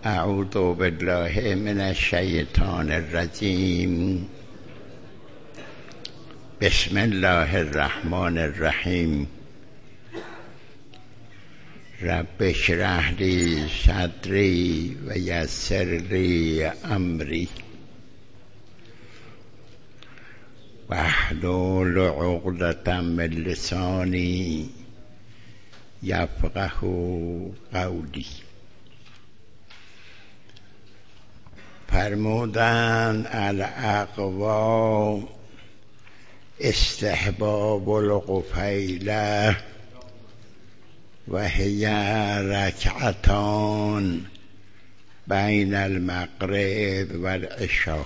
اعوذ بالله من الشیطان الرجیم. بسم الله الرحمن الرحیم. رب اشرح لی صدری و یسر لی امری واحلل عقدة من لسانی یفقه قولی. فرمودند الاقوا استحباب القفیله و هی رکعتان بین المغرب و العشاء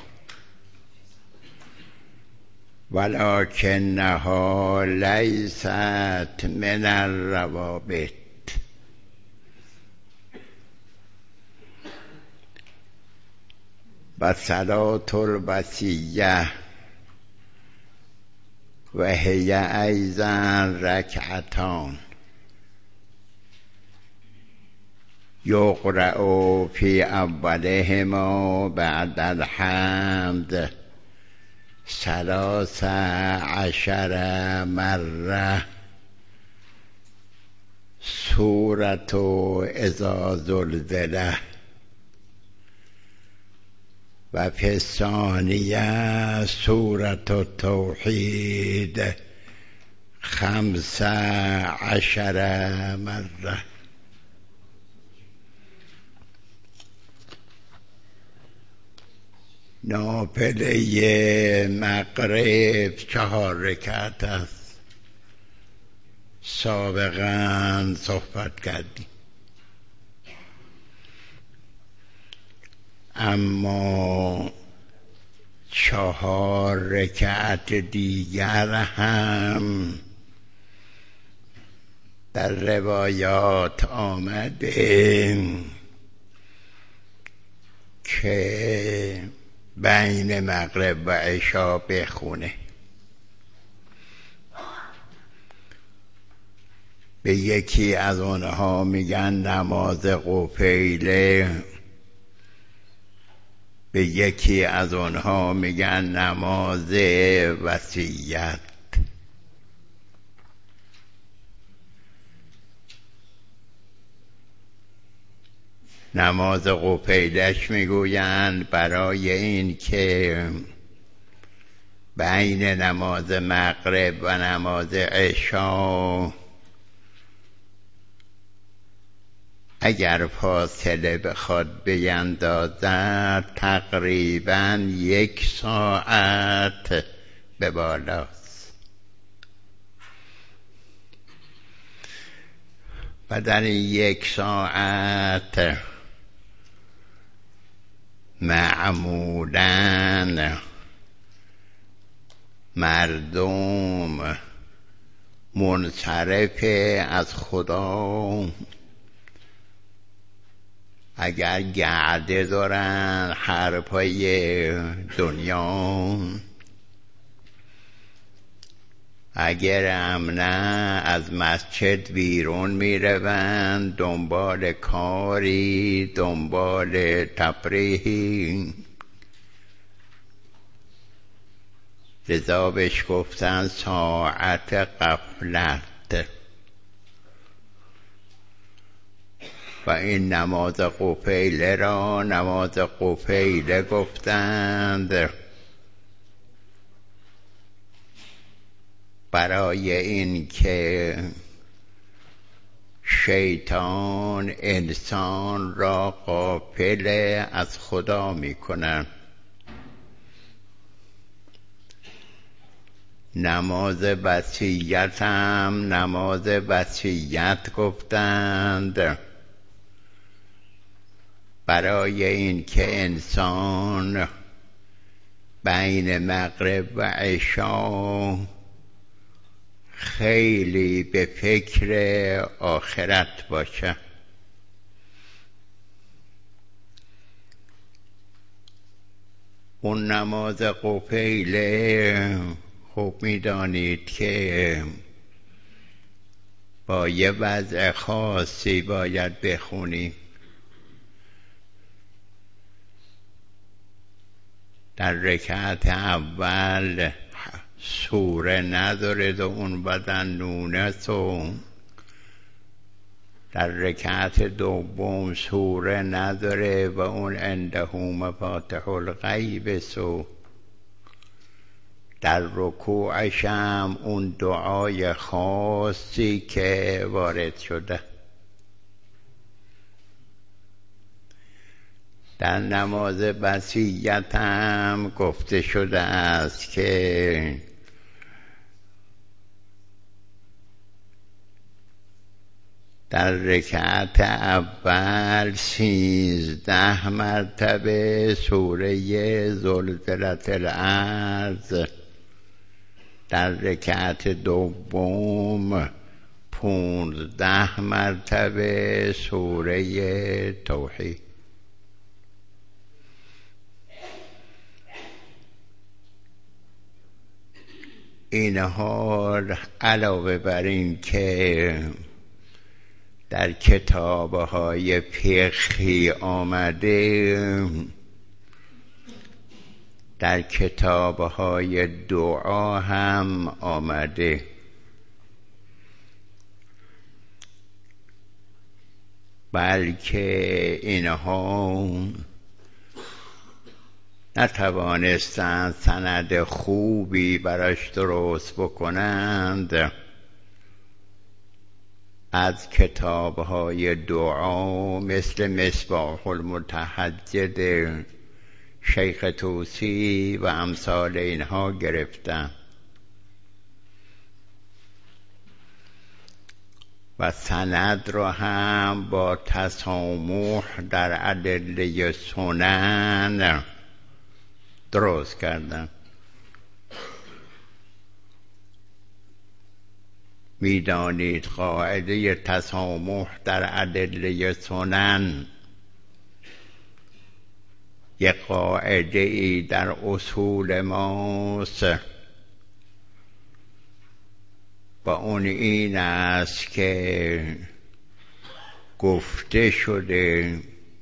ولکنها لیست من الروابط. و صلاة الوصیه و هی ایضا رکعتان یقرأ فی اولهما بعد الحمد 13 مرة سورة اذا زلزله و فی الثانیه سورة التوحید 15 مرة. نافله مغرب 4 رکعت است. سابقا صحبت کردیم، اما 4 رکعت دیگر هم در روایات آمده که بین مغرب و عشا بخونه. به یکی از اونها میگن نماز قفیله، به یکی از اونها میگن نماز وصیت. نماز قفیلش میگویند برای این که بین نماز مغرب و نماز عشا اگر فاصله بخواد بیندازد تقریبا 1 ساعت به بالاست و در این 1 ساعت معمولاً مردم منصرف از خدا، اگر گرده دارن حرفای دنیا، اگر هم نه از مسجد بیرون می روند دنبال کاری، دنبال تفریحی. لذا بهش گفتن ساعت غفلت. و این نماز قفیله را نماز قفیله گفتند برای این که شیطان انسان را غافل از خدا می کند. نماز وصیت هم نماز وصیت گفتند برای این که انسان بین مغرب و عشا خیلی به فکر آخرت باشه. اون نماز قفیله خوب می‌دانید که با یه وضع خاصی باید بخونیم. در رکعت اول سوره نداره و اون بدن نونه و در رکعت دوم سوره نداره و اون عنده مفاتح الغیب و در رکوعش هم اون دعای خاصی که وارد شده. در نماز وصیت هم گفته شده است که در رکعت اول 13 مرتبه سوره زلزلة الارض، در رکعت دوم 15 مرتبه سوره توحید. اینها علاوه بر این که در کتاب‌های فقهی آمده، در کتاب‌های دعا هم آمده. بلکه اینها نتوانستند سند خوبی براش درست بکنند. از کتاب‌های دعا مثل مصباح المتهجد شیخ طوسی و امثال اینها گرفتن و سند را هم با تسامح در ادله سنن درست کردن. میدانید قاعده تسامح در ادله سنن یک قاعده ای در اصول ماست و اون این است که گفته شده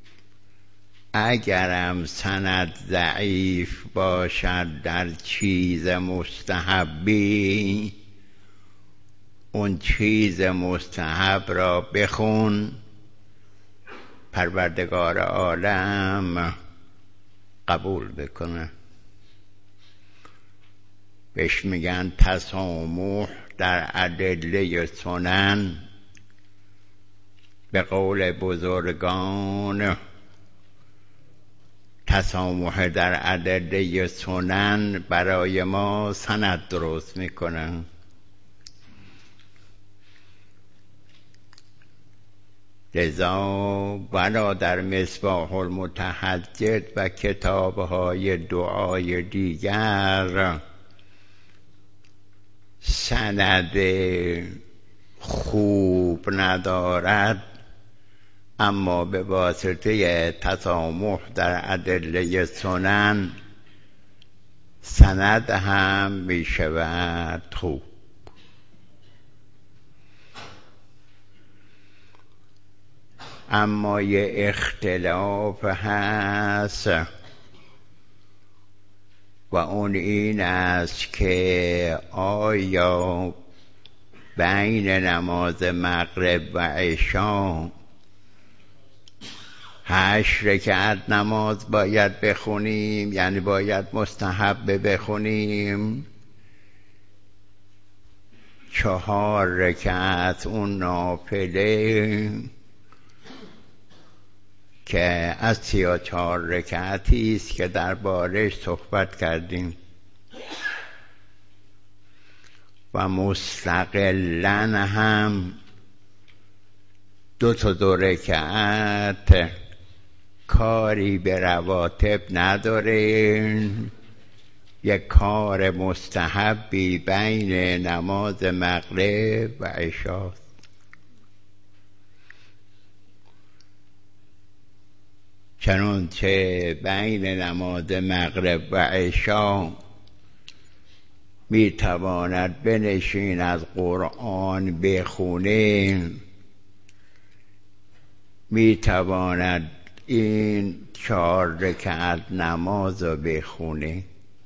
اگرم سند ضعیف باشد در چیز مستحبی، اون چیز مستحب را بخون، پروردگار عالم قبول بکنه. بهش میگن تسامح در ادله سنن. به قول بزرگان تسامح در ادله سنن برای ما سند درست میکنه. لذا ولا در مصباح المتهجد و کتاب‌های دعای دیگر سند خوب ندارد، اما به واسطه تسامح در ادله سنن سند هم می شود خوب. اما یه اختلاف هست و اون این است که آیا بین نماز مغرب و عشا 8 رکعت نماز باید بخونیم، یعنی باید مستحب بخونیم، 4 رکعت اون نافله که از 34 رکعتی است که دربارش صحبت کردیم و مستقلاً هم 2 رکعت کاری به رواتب نداره، یک کار مستحبی بین نماز مغرب و عشاست. چنانچه بین نماز مغرب و عشا میتواند بنشین از قرآن بخونه، میتواند این 4 رکعت نماز رو بخونه،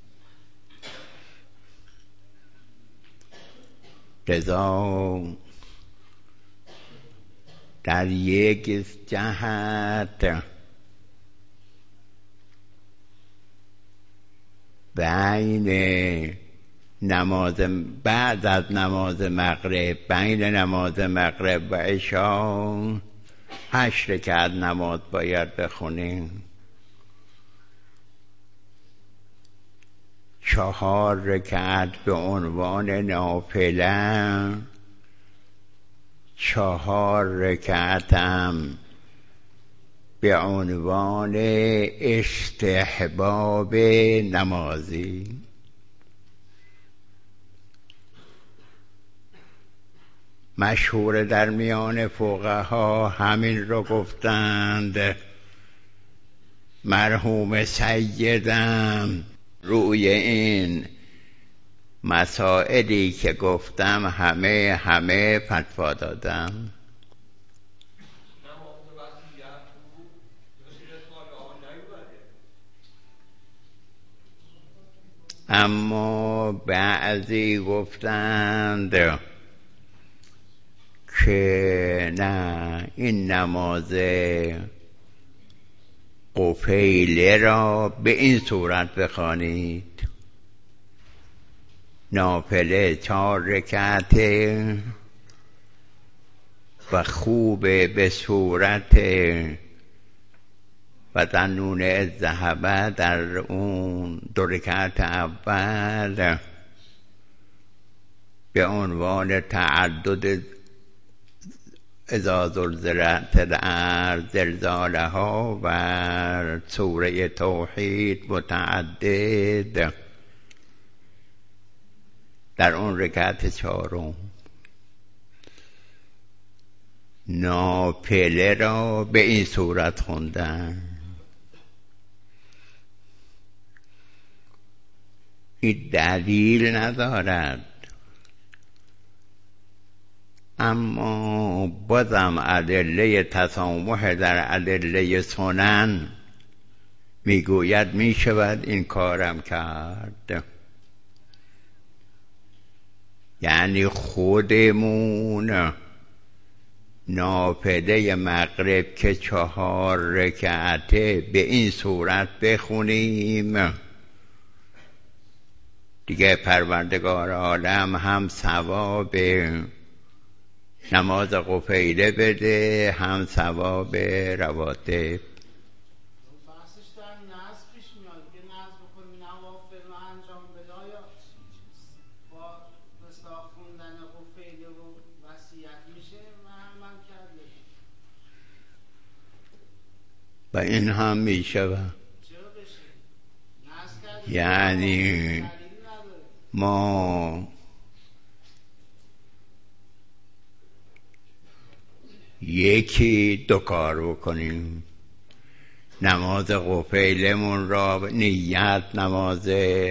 لذا در یک جهت بین نماز بعد از نماز مغرب، بین نماز مغرب و عشا 8 رکعت نماز باید بخونیم. 4 رکعت به عنوان نافله، 4 رکعت هم به عنوان استحباب نمازی. مشهور در میان فقها همین رو گفتند. مرحوم سیدم روی این مسائلی که گفتم همه فتوا دادم. اما بعضی گفتند که نه، این نماز قفیله را به این صورت بخوانید: نافله 4 رکعته و خوب به صورت و ظنون الذهب در اون 2 رکعت اول به عنوان تعدد اذا زلزلت الارض زلزالها و سوره توحید متعدد در اون رکعت 4 نافله را به این صورت خوندن. این دلیل ندارد، اما بازم ادله تسامح در ادله سنن میگوید میشود این کارم کرد. یعنی خودمون نافله مغرب که 4 رکعته به این صورت بخونیم، دیگه پروردگار عالم هم ثواب نماز قفیله بده، هم ثواب رواتب. بحثش در ناز پیش میاد که ناز بکنیم نوافل رو انجام بده، یا با رسا خوندن قفیله و وصیت میشه من کرده و این هم میشه. چرا بشه؟ ناز کرده یعنی ما یکی 2 کار بکنیم: نماز قفیلمون را نیت نماز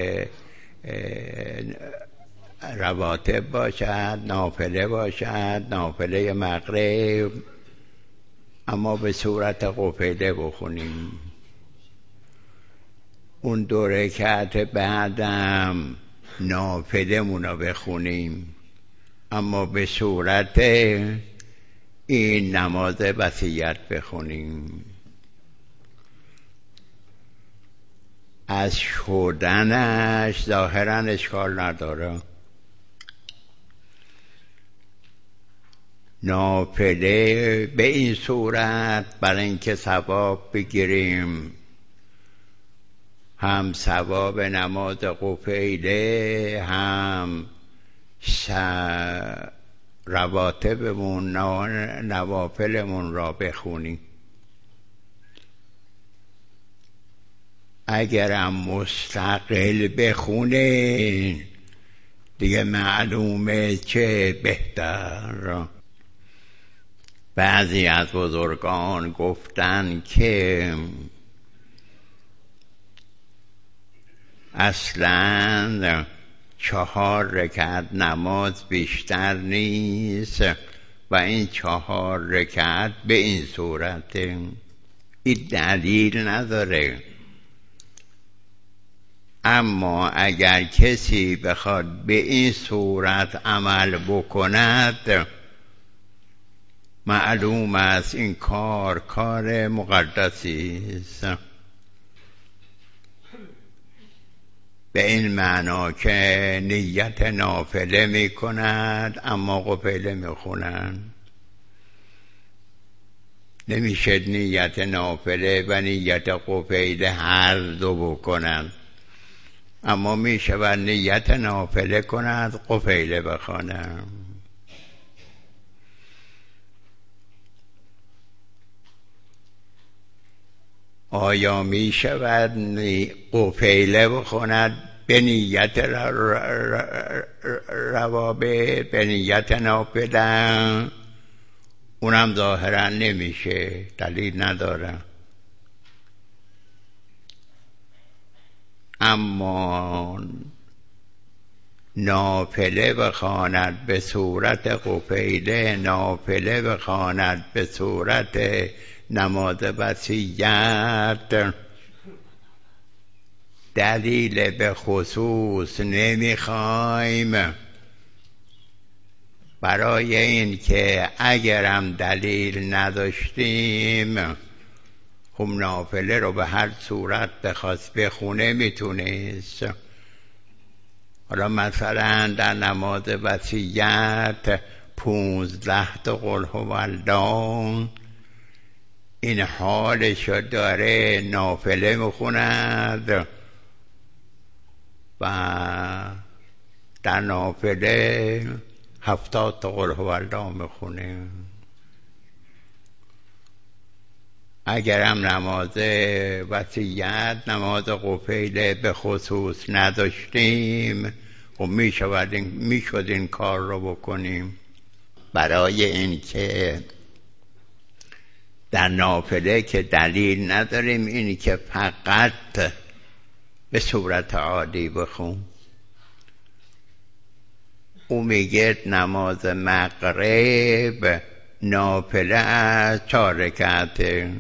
رواتب باشد، نافله باشد، نافله مغرب، اما به صورت قفیله بخونیم. اون 2 رکعت بعدم نافلمون را بخونیم، اما به صورت این نماز وصیت بخونیم. از شدنش ظاهرا اشکال نداره. نافله به این صورت برای اینکه ثواب بگیریم، هم ثواب نماز قفیله، هم رواتبمون نوافلمون را بخونیم. اگرم مستقل بخونه دیگه معلومه چه بهتر. بعضی از بزرگان گفتن که اصلاً 4 رکعت نماز بیشتر نیست و این 4 رکعت به این صورت این دلیل نداره. اما اگر کسی بخواد به این صورت عمل بکند، معلوم است این کار مقدسی است، به این معنا که نیت نافله می کند اما قفیله می خونند. نمیشه نیت نافله و نیت قفیله هر دو بکنند، اما می شود نیت نافله کند قفیله بخوانند. آیا می شود قفیله بخوند به نیت روابط، به نیت نافله؟ اونم ظاهرا نمیشه، دلیل نداره. اما نافله بخواند به صورت قفیله، نافله بخواند به صورت نماز وصیت، دلیل به خصوص نمیخوایم، برای این که اگرم دلیل نداشتیم خب نافله رو به هر صورت بخواست بخونه میتونست. حالا مثلا در نماز وصیت 15 تا قل هوالله، این حالشو داره نافله میخوند و در نافله 70 تا قل هوالله میخونه. اگرم نماز وصیت، نماز قفیله به خصوص نداشتیم خب میشد این کار رو بکنیم، برای این که در نافله که دلیل نداریم، اینی که فقط به صورت عادی بخون. او میگه نماز مغرب نافله از 4 رکعته،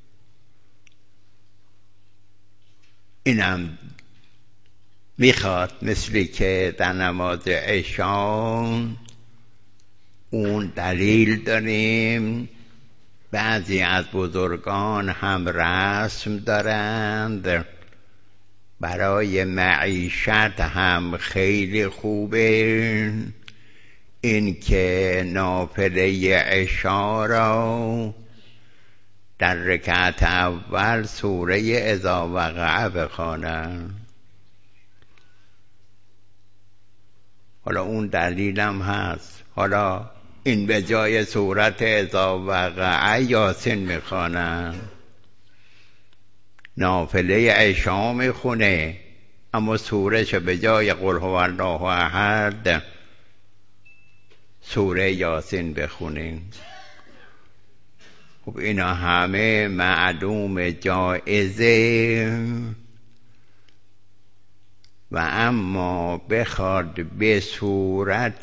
اینم میخواد مثلی که در نماز عشا اون دلیل داریم. بعضی از بزرگان هم رسم دارند، برای معیشت هم خیلی خوبه این که نافله عشا را در رکعت اول سوره اذا وقع بخوانند. حالا اون دلیلم هست. حالا این به جای سورت اذا وقع یاسین میخوانند، نافله عشا میخونه اما سورهش به جای قل هو الله احد سوره یاسین بخونیم. خب اینا همه معلوم جایزه، و اما بخواد به صورت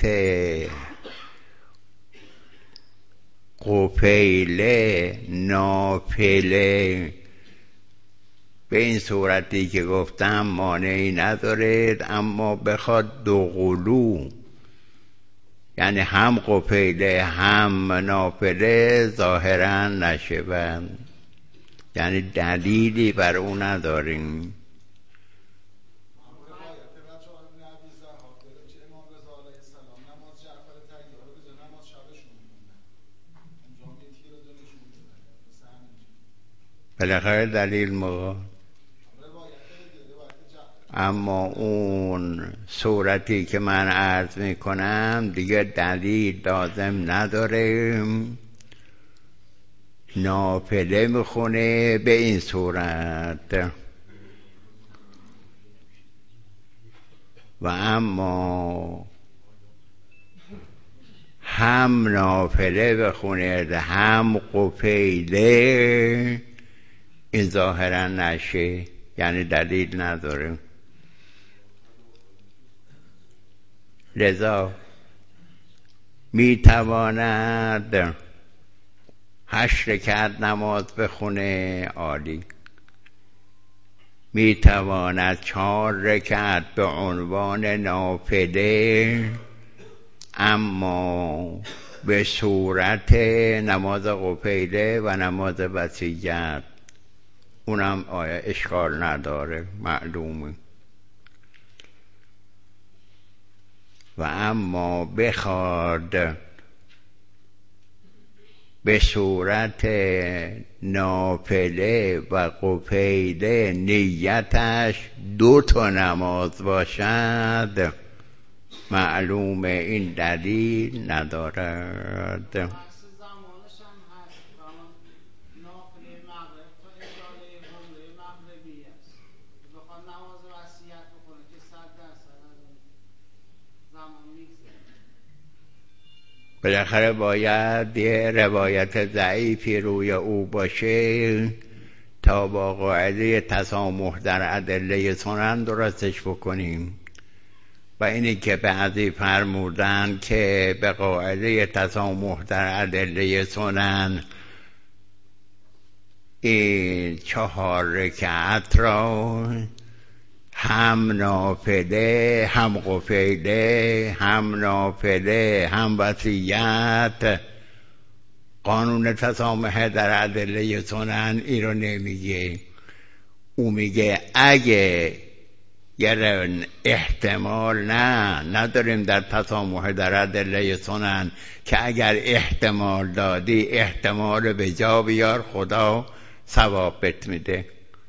قفیله نافله به این صورتی که گفتم مانعی ندارد، اما بخواد 2 قلو یعنی هم قفیله هم نافله ظاهرا نشوند، یعنی دلیلی بر اون نداریم. بالاخره دلیل موقع، اما اون صورتی که من عرض میکنم دیگه دلیل لازم نداره، نافله میخونه به این صورت. و اما هم نافله بخونه هم قفیله این ظاهرا نشه، یعنی دلیل نداره. لذا میتواند 8 رکعت نماز بخونه عالی. میتواند 4 رکعت به عنوان نافله اما به صورت نماز قفیله و نماز وصیت، اونم اشکال نداره، معلومه. و اما بخواد به صورت نافله و قفیله نیتش 2 تا نماز باشد، معلومه این دلیل ندارد. بحث زمانش هم هست، نافله مغرب تا ازاله حمله مغربی است. بخواد نماز وصیت بکنه که 100% از اون زمان میگذره. بالاخره باید یه روایت ضعیفی روی او باشه تا با قاعده تسامح در ادله سنن درستش بکنیم. و اینی که بعضی فرمودن که به قاعده تسامح در ادله سنن این 4 رکعت را هم نافله هم قفیله هم نافله هم وصیت، قانون تسامح در ادله سنن این رو نمیگه. او میگه اگه یه احتمال نداریم در تسامح در ادله سنن که اگر احتمال دادی احتمال به جا بیار، خدا ثواب بهت میده.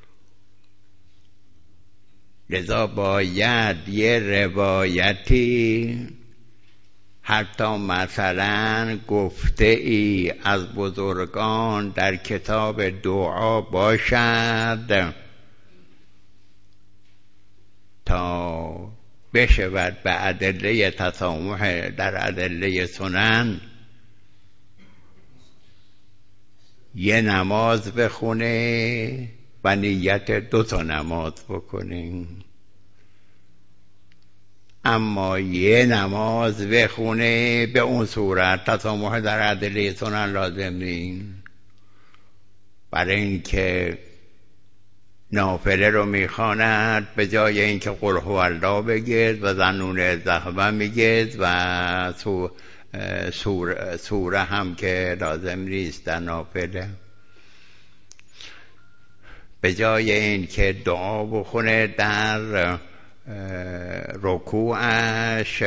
لذا باید یه روایتی حتی مثلا گفته ای از بزرگان در کتاب دعا باشد تا بشود به ادله تسامح در ادله سنن یه نماز بخونه و نیت 2 تا نماز بکنه. اما یه نماز بخونه به اون صورت تسامح در ادله سنن لازم نیست، برای اینکه نافله رو میخواند به جای اینکه قل هو الله بگید و ظنون الذهب میگید و سوره هم که لازم نیست در نافله، به جای این که دعا بخونه در رکوعش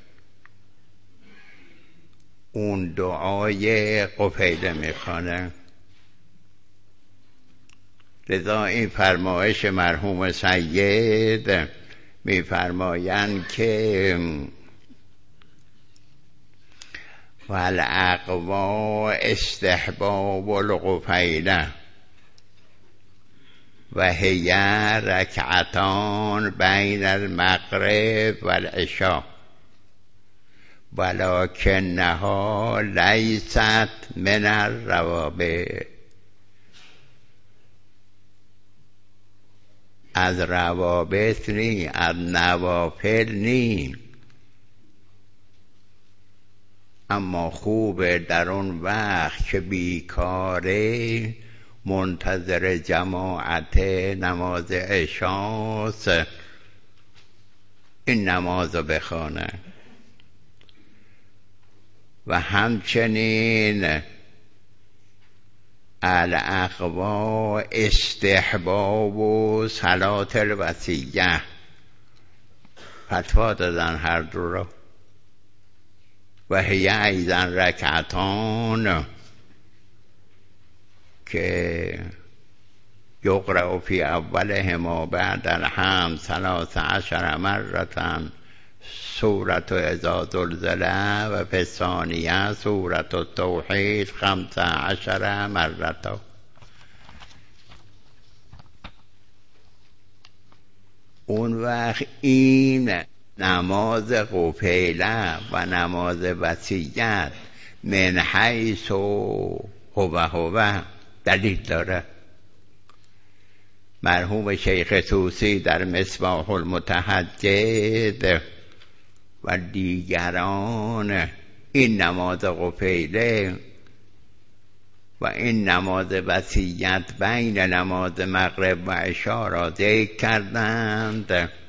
اون دعای قفیله میخوانه. لذا این فرمایش مرحوم سید میفرمایند که والاقوا استحباب القفیله و هی رکعتان بین المغرب والعشاء ولکنها لیست من الروابع، از روابط نی، از نوافل نی، اما خوبه در اون وقت که بیکاره منتظر جماعت نماز عشاست این نماز رو بخوانه. و همچنین الاقوا استحباب و صلات الوصیه، فتوا دادن هر دو را. و هی ایضا رکعتان که یقرأ فی اولهما بعد الحمد 13 مرة سورة اذا زلزله و فی الثانیه سورة التوحید 15 مرة. اون وقت این نماز قفیله و نماز وصیت من حیث هو دلیل داره. مرحوم شیخ طوسی در مصباح المتهجد و دیگران این نماز قفیله و این نماز وصیت بین نماز مغرب و عشا را ذکر کردند.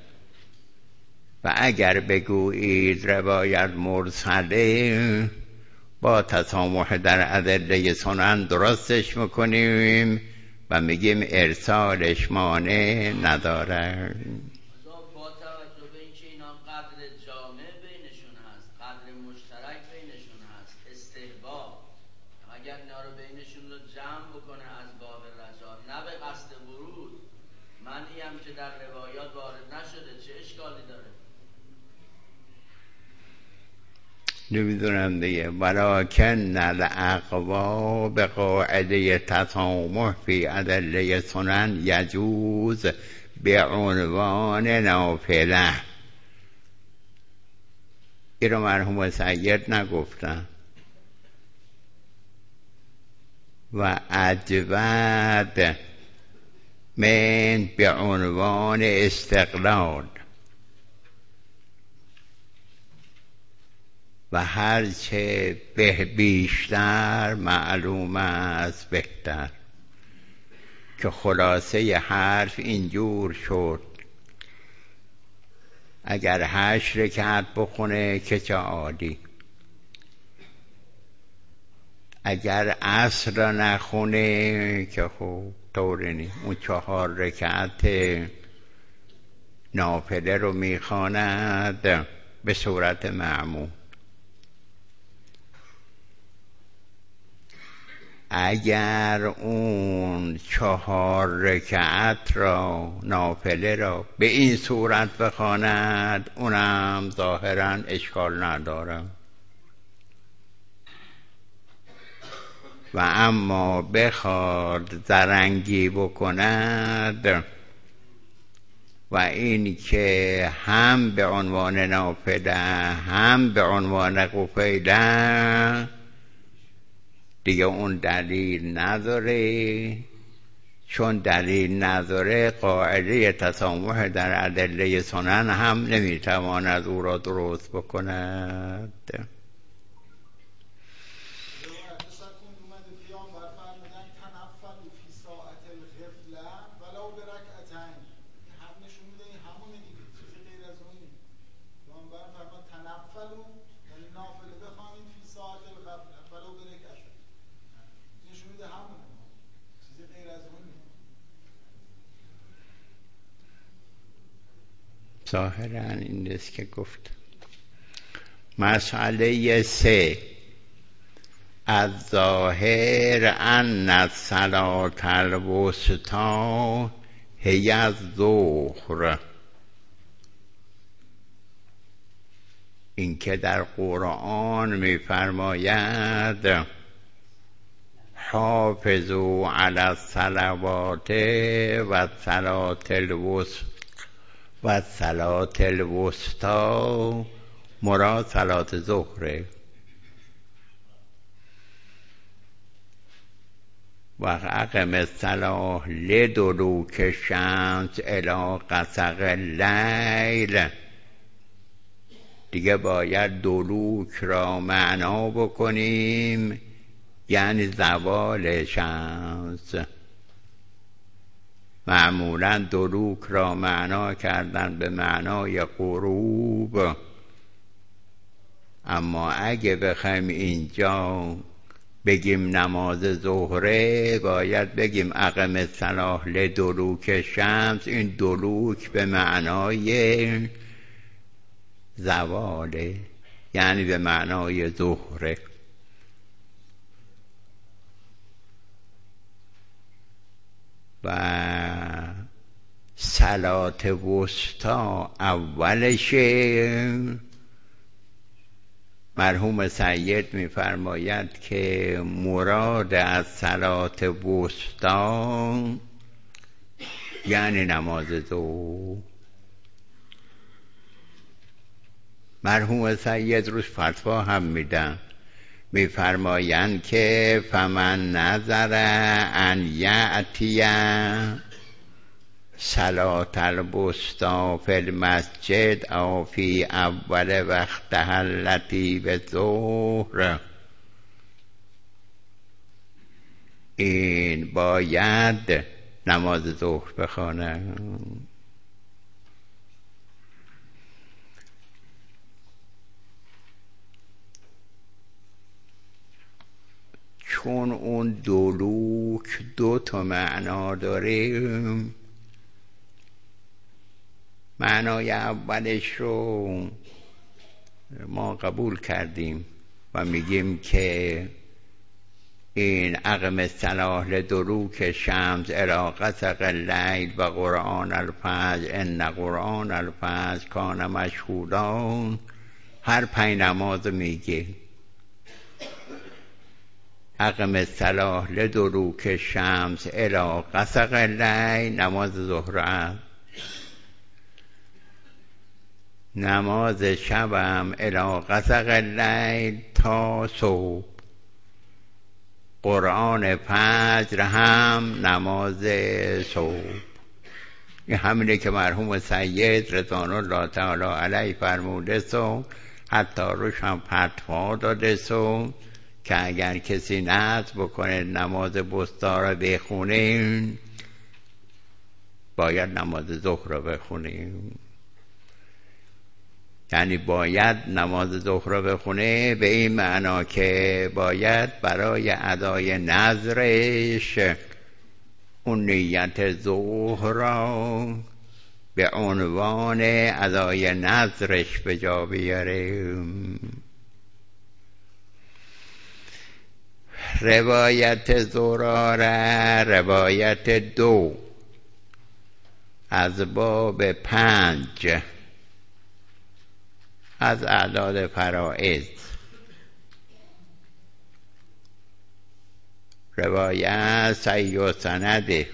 و اگر بگویید روایت مرسله، با تسامح در ادله سنن درستش میکنیم و میگیم ارسالش مانع نداره. با توجه به اینکه اینا قدر جامع بینشون هست، قدر مشترک بینشون هست، استحباب، اگر اینا رو بینشون رو جمع بکنه از باب رجا نه به قصد ورود، منعی هم که در روایات وارد نشده، چه اشکالی داره؟ نمیدونم دیگه. ولکن الاقوا به قاعده تسامح فی ادله سنن یجوز به عنوان نافله. این رو مرحوم سید نگفتن. و اجود من به عنوان استقلال، و هرچه به بیشتر معلوم است بهتر. که خلاصه حرف اینجور شد اگر 8 رکعت بخونه که چه عالی، اگر عصر نخونه که خوب طوری نیست. اون 4 رکعت نافله رو میخواند به صورت معمول. اگر اون 4 رکعت را نافله را به این صورت بخواند اونم ظاهرا اشکال نداره. و اما بخواد زرنگی بکند و این که هم به عنوان نافله هم به عنوان قفیله، دیگه اون دلیل نداره. چون دلیل نداره قاعده تسامح در ادله سنن هم نمیتواند او را درست بکند. ظاهرا این است که گفت. مسئله 3 از ظاهر ان الصلاة الوسطی هی الظهر. این که در قرآن می‌فرماید حافظوا علی الصلوات و الصلاة الوسطی و صلاة الوسطی، مراد صلاة ظهره. و اقم الصلاة لدلوک الشمس الی غسق اللیل. دیگه باید دلوک را معنا بکنیم یعنی زوال شمس. معمولا دلوک را معنا کردن به معنای غروب، اما اگه بخوایم اینجا بگیم نماز ظهره باید بگیم اقم الصلاة لدلوک شمس. این دلوک به معنای زواله، یعنی به معنای ظهره. و صلاة وسطی اولشه. مرحوم سید می‌فرماید که مراد از صلاة وسطی یعنی نماز ظهر. مرحوم سید روش فتوا هم میدن، می‌فرمایند که فمن نظر ان یأتی صلاة الوسطی فی المسجد او فی اول وقتها التی بالظهر. این باید نماز ظهر بخوانم. چون اون دلوک 2 تا معنا داره، معنای اولش رو ما قبول کردیم و میگیم که این اقم الصلاة لدلوک شمس الی غسق اللیل و قرآن الفجر ان قرآن الفجر کان مشهودا، هر 5 نماز میگه. اقم الصلاة لدلوک شمس الی غسق اللیل نماز ظهر است، نماز شبم الی غسق اللیل تا صبح، قرآن فجر هم نماز صبح. این همینه که مرحوم سید رضوان الله تعالی علیه فرموده سو، حتی روش هم فتوا داده سو که اگر کسی نذر بکنه نماز بستا را بخونه باید نماز ظهر را بخونه، یعنی باید نماز ظهر را بخونه به این معنا که باید برای ادای نذرش اون نیت ظهر را به عنوان ادای نذرش به جا بیاره. روایت زراره روایت 2 از باب 5 از اعداد فرائض، روایت صحیح سند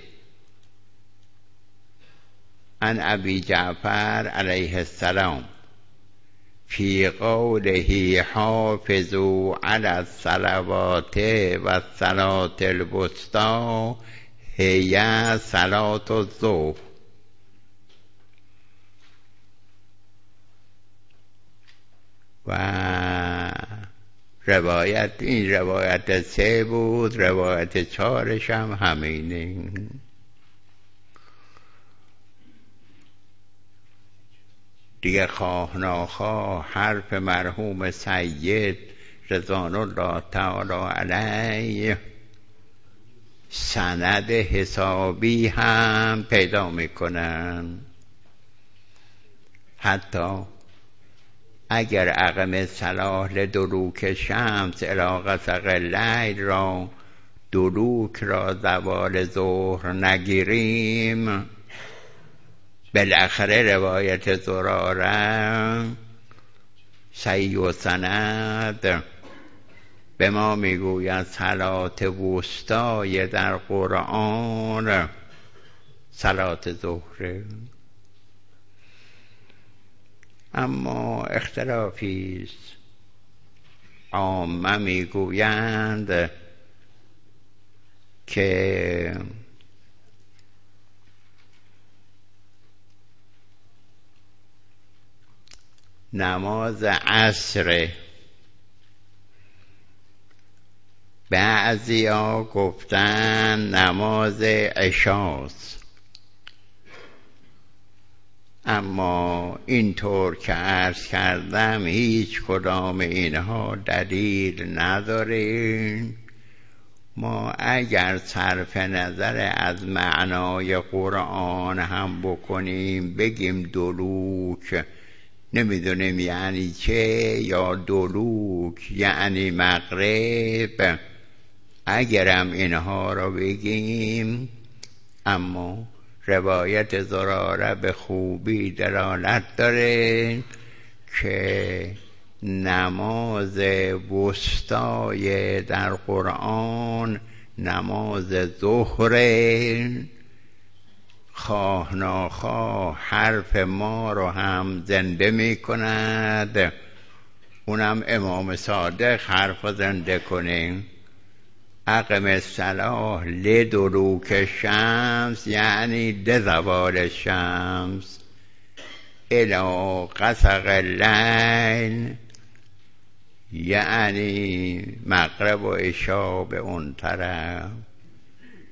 عن ابی جعفر علیه السلام فی قوله حافظوا علی الصلوات و الصلاة الوسطی هی صلاة الظهر. و روایت این روایت 3 بود، روایت 4 هم همینه. دیگه خواه ناخواه حرف مرحوم سید رضوان الله تعالی علیه سند حسابی هم پیدا میکنن. حتی اگر اقم الصلاة لدلوک شمس الی غسق اللیل را دلوک را زوال ظهر نگیریم، بالاخره روایت زراره صحیح و سند به ما میگوید صلات وسطای در قرآن صلات ظهر. اما اختلافی است، عامه میگویند که نماز عصر، بعضیا گفتن نماز عشاست، اما اینطور که عرض کردم هیچ کدام اینها دلیل نداره. ما اگر صرف نظر از معنای قرآن هم بکنیم بگیم دلوک نمیدونیم یعنی چه، یا دلوک یعنی مغرب، اگرم اینها رو بگیم، اما روایت زراره به خوبی دلالت داره که نماز وسطای در قرآن نماز ظهر، خواه ناخواه حرف ما رو هم زنده می کند، اونم امام صادق حرف زنده کنه. اقم الصلاة لدلوک شمس یعنی لزوال الشمس، الی غسق اللیل یعنی مغرب و عشا به اون طرف.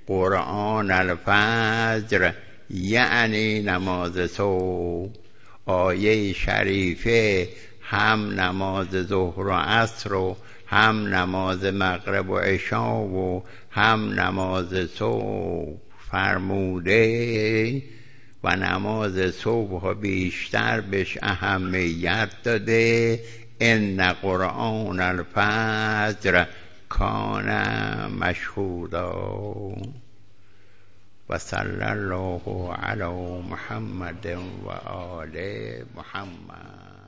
قرآن الفجر یعنی نماز صبح. آیه شریفه هم نماز ظهر و عصر و هم نماز مغرب و عشا و هم نماز صبح فرموده و نماز صبح بیشتر بهش اهمیت داده. ان قرآن الفجر کان مشهودا. و صلی الله علی محمد و آل محمد.